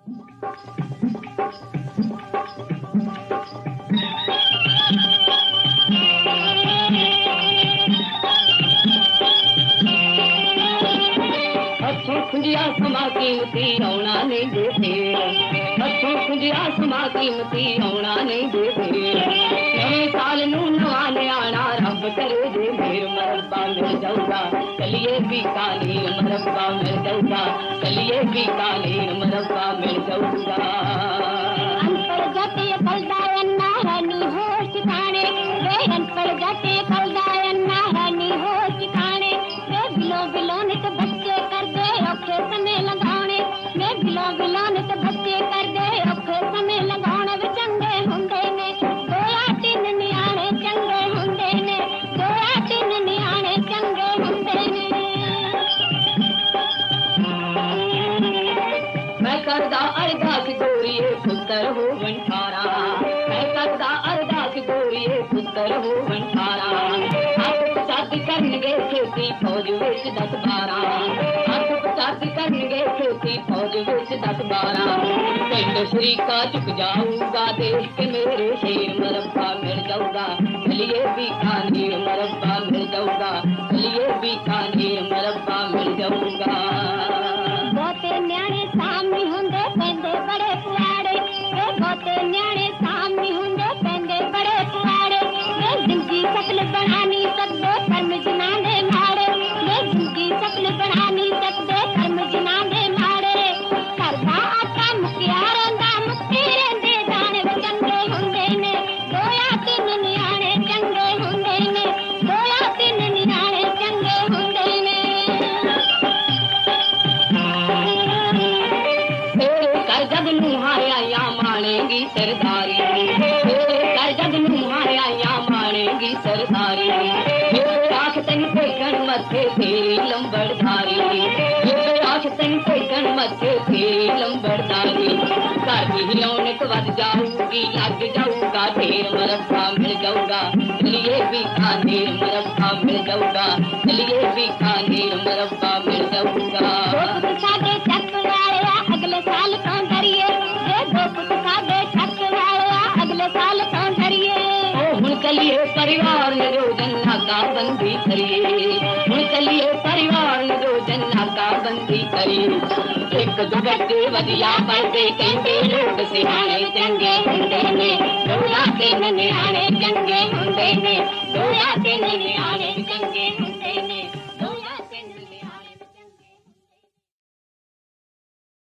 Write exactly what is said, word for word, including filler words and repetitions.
हथों खुंजिया समा कीमती आउणा नहीं दे फेर हथों खुंजिया समा कीमती आउणा नहीं दे फेर नवे साल नू नवा न्याणा रब करे दे मेर मरब्बा मिल जाऊगा चलिए बीकानेर मरब्बा मिल जाऊगा चलिए बीकानेर मरब्बा मिल जाऊगा अनपढ़ जाते कलदायन्ना रानी होश ठिकाने वे अनपढ़ जाते कलदायन्ना रानी होश ठिकाने वे बिलो बिलो नित बच्चे कर दे औखे समय लगाने वे बिलो बिलो नित बच्चे कर दे औखे समय लगाने वे चंगे हुंदे ने दोया तीन नियाणे चंगे हुंदे ने दोया तीन नियाणे चंगे हुंदे ने मैं करदा अरदास गोरीए पुत्र हो वंठारा मैं करदा अरदास गोरीए पुत्र हो वंठारा हथ पचात करनगे खेती फौज विच दस बारह हथ पचात करनगे खेती फौज विच दस बारह पिंड शरीका चुक जाऊगा देख के मेरे शेर मरब्बा मिल जाऊगा चलिए बीकानेर मरब्बा मिल जाऊगा चलिए बीकानेर मरब्बा मिल जाऊगा बहुते न्याणे सामने हुंदे पेंदे बड़े पुआड़े वे बहुते न्याणे सामने हुंदे पेंदे बड़े पुआड़े वे जिंदगी सफल बना नहीं सकदे कर्म जिना दे माड़े वे जिंदगी सफल बना नहीं सकदे कर्म जिना दे माड़े करदा आटा मुकिया रंदा मुक्ति रंदे जाने चंगे हुंदे ने दोया तीन न्याणे चंगे हुंदे ने दोया तीन न्याणे चंगे हुंदे ने जग नुहाया या मानेगी सरदारी कर जग नुहाया या मानेगी सरदारी आख तन फेकन मथे तेरी लंबड़धारी आख तन फेकन मथे तेरी लंबड़धारी घर की रौनक वध जाऊगी लग जाऊगा ढेर मरब्बा मिल जाऊगा चलिए बीकानेर मरब्बा मिल जाऊगा चलिए बीकानेर मरब्बा मिल जाऊगा अगले साल कौन धरिए ये दो पुत सादे छक वाला अगले साल कौन धरिए ओ हुन चलिए परिवार ने रोजन नाका बंदी करिए हुन चलिए परिवार ने रोजन नाका बंदी करिए एक दुगट्टे वदिया पड़ते कहंदे लोग सिहाने चंगे हुंदे ने दोया तीन नियाणे चंगे हुंदे ने दोया तीन नियाणे चंगे हुंदे ने